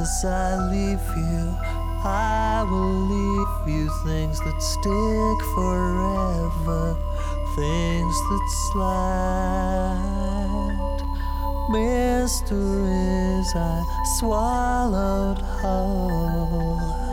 as I leave you, I will leave you things that stick forever, things that slide, mysteries I swallowed whole.